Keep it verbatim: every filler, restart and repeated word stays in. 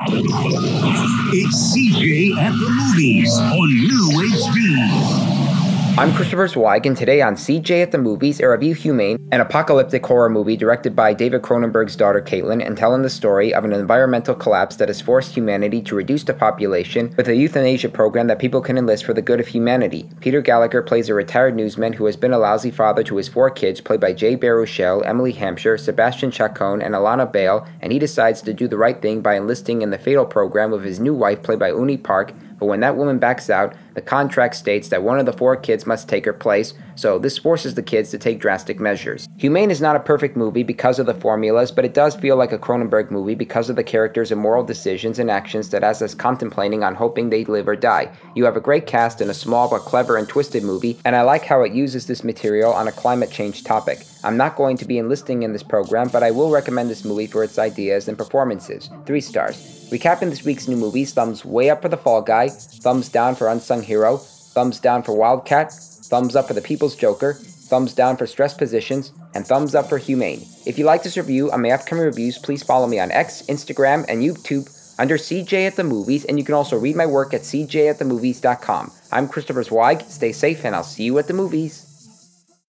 It's C J at the Movies on New H D. I'm Christopher Zweig, and today on C J at the Movies, I review Humane, an apocalyptic horror movie directed by David Cronenberg's daughter Caitlin, and telling the story of an environmental collapse that has forced humanity to reduce the population with a euthanasia program that people can enlist for the good of humanity. Peter Gallagher plays a retired newsman who has been a lousy father to his four kids, played by Jay Baruchel, Emily Hampshire, Sebastian Chacon, and Alana Bale, and he decides to do the right thing by enlisting in the fatal program with his new wife, played by Uni Park. But when that woman backs out, the contract states that one of the four kids must take her place, so this forces the kids to take drastic measures. Humane is not a perfect movie because of the formulas, but it does feel like a Cronenberg movie because of the characters and moral decisions and actions that has us contemplating on hoping they live or die. You have a great cast in a small but clever and twisted movie, and I like how it uses this material on a climate change topic. I'm not going to be enlisting in this program, but I will recommend this movie for its ideas and performances. Three stars. Recapping this week's new movies, thumbs way up for The Fall Guy, thumbs down for Unsung Hero, thumbs down for Wildcat, thumbs up for The People's Joker, thumbs down for Stress Positions, and thumbs up for Humane. If you like this review on my upcoming reviews, please follow me on X, Instagram, and YouTube under C J at the Movies, and you can also read my work at c j at the movies dot com. I'm Christopher Zweig. Stay safe, and I'll see you at the movies.